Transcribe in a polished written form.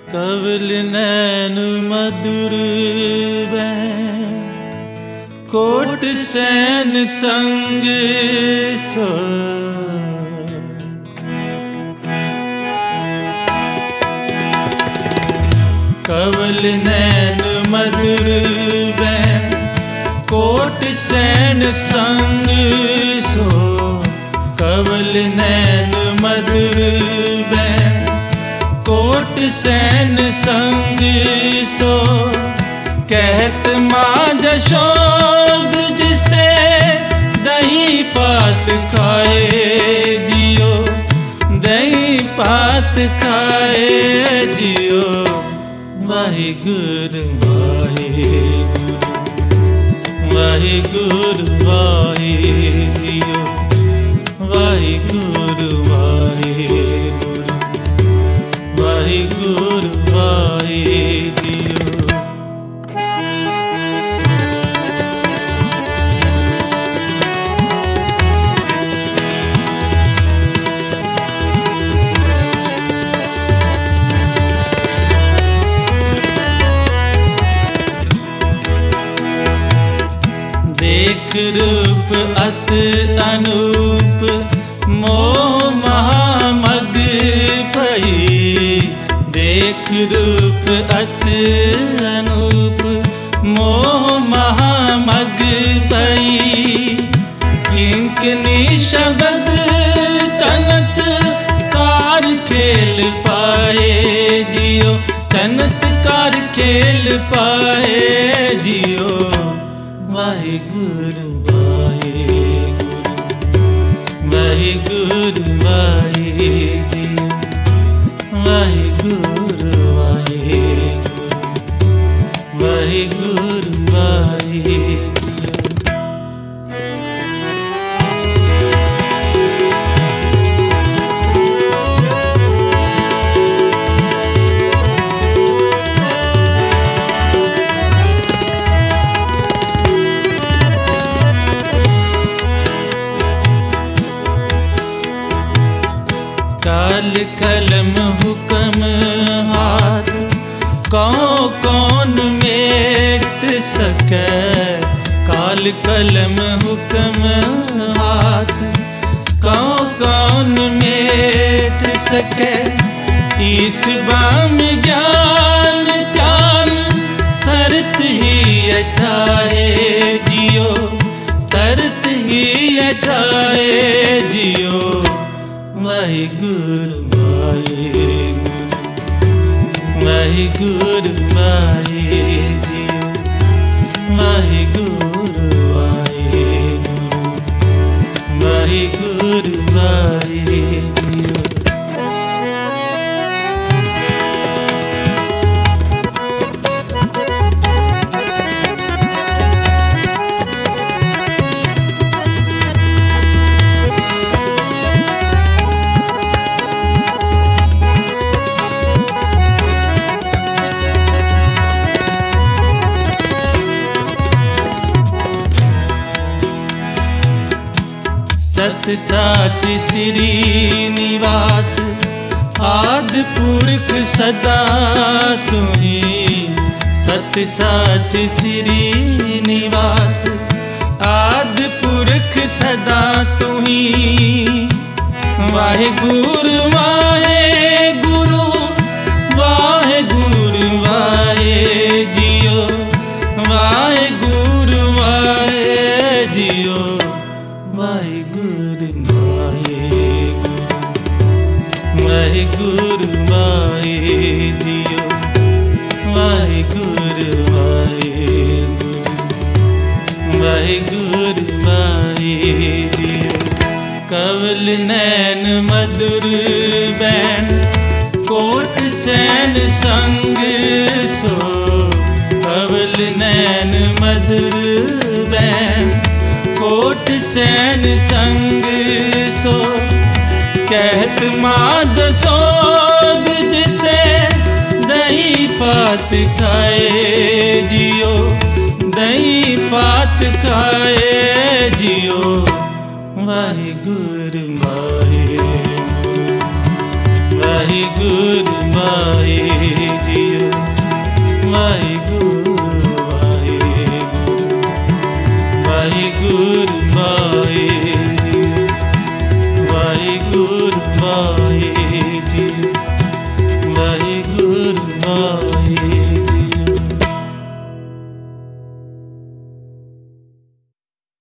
कवल नैन मधुर बैन कोट सैन संग सो। कवल नैन मधुर बैन कोट सैन संग सो। कवल नैन मधुर बैन कोट सैन संग सो। कहत माँ जशोद जिसे दही पात खाए जियो। दही पात खाए जियो। वाहिगुरु वाहिगुरु वाहिगुरु वाहिजियो। वाहिगुरु वाहिगुरु वाहिगुरु वाहिजियो। देख रूप अत अनूप मोह महामग भई। देख रूप अत अनूप मोह महामग भई। किंकनी शब्द चनत कार खेल पाए जियो। चनत कार खेल पाए जियो। वाहिगुरु वाहिगुरु वाहिगुरु वाहिजियो। वाहिगुरु वाहिगुरु वाहिगुरु वाहिजियो। काल कलम हुक्म हाथ कौन मेट सकै। काल कलम हुक्म हाथ कौन मेट सकै। ईस बाम ज्ञान त्यान तरत ही अछाए जियो। तरत ही अछाए जियो। वाहिगुरु वाहिगुरु वाहिगुरु वाहिजियो। वाहिगुरु वाहिगुरु वाहिगुरु वाहिजियो। सत साच श्री निवास आद पुरख सदा तुम्ही। सत साच श्री निवास आद पुरख सदा तुम्ही। वाहिगुरु वाहिगुरु वाहिगुरु वाहिजियो। वाहिगुरु वाहिजियो। वाहिगुरु वाहिगुरु वाहिगुरु वाहिजियो। वाहिगुरु वाहिगुरु वाहिगुरु वाहिजियो। कवल नैन मधुर बैन कोट सैन संग सो। कवल नैन मधुर बैन कोट सैन संग सो। कहत माँ जशोद जिसे दही पात खाए जियो। दही पात खाए जियो। वाहिगुरु वाहिगुरु वाहिगुरु वाहिगुरु